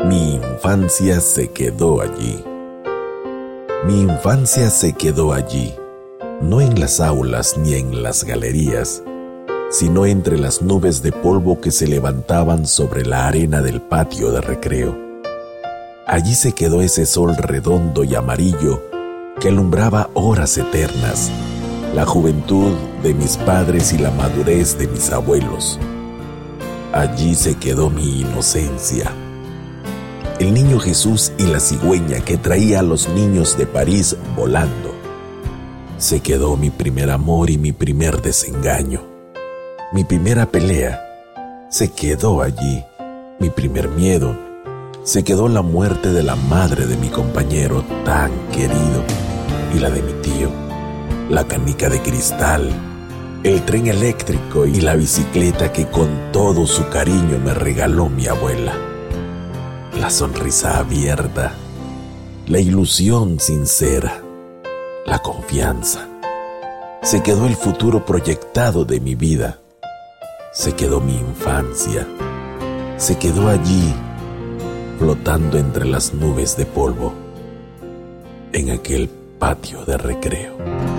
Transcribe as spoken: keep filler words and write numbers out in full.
Mi infancia se quedó allí. Mi infancia se quedó allí, no en las aulas ni en las galerías, sino entre las nubes de polvo que se levantaban sobre la arena del patio de recreo. Allí se quedó ese sol redondo y amarillo que alumbraba horas eternas, la juventud de mis padres y la madurez de mis abuelos. Allí se quedó mi inocencia. El niño Jesús y la cigüeña que traía a los niños de París volando. Se quedó mi primer amor y mi primer desengaño. Mi primera pelea. Se quedó allí. Mi primer miedo. Se quedó la muerte de la madre de mi compañero tan querido y la de mi tío. La canica de cristal, el tren eléctrico y la bicicleta que con todo su cariño me regaló mi abuela. La sonrisa abierta, la ilusión sincera, la confianza. Se quedó el futuro proyectado de mi vida. Se quedó mi infancia. Se quedó allí, flotando entre las nubes de polvo, en aquel patio de recreo.